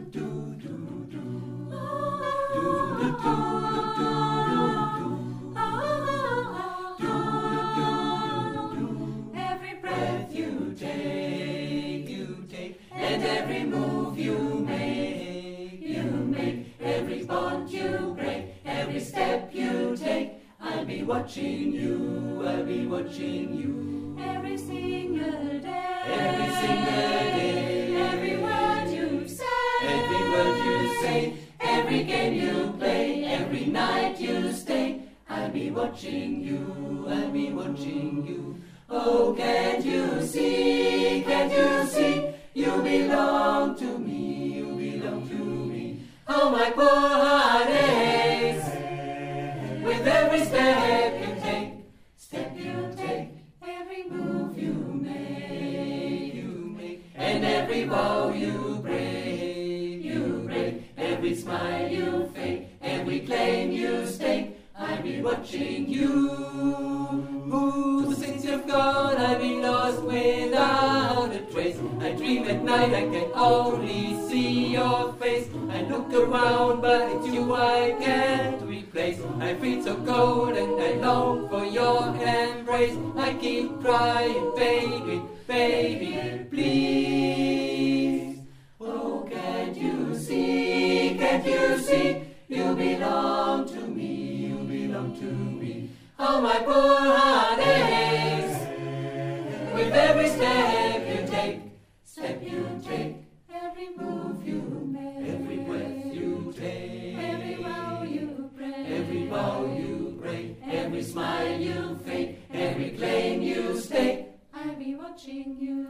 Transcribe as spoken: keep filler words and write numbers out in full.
Every breath you take, you take, and every move you make, you make, every bond you break, every step you take, I'll be watching you, I'll be watching you. Every single day, every single day, every word you say, every word you say, every game you play, every night you stay, I'll be watching you, I'll be watching you. Oh, can't you see, can't you see, you belong to me, you belong to me. How my poor heart aches with every step you take, step you take, every move you make, you make, and every vow you break, you break, every smile you fake, every claim you stake, I'll be watching you. Ooh, since you've gone, I've been lost without a trace. I dream at night, I can only see your face. I look around, but it's you I can't replace. I feel so cold and I long for your embrace. I keep crying, baby, baby,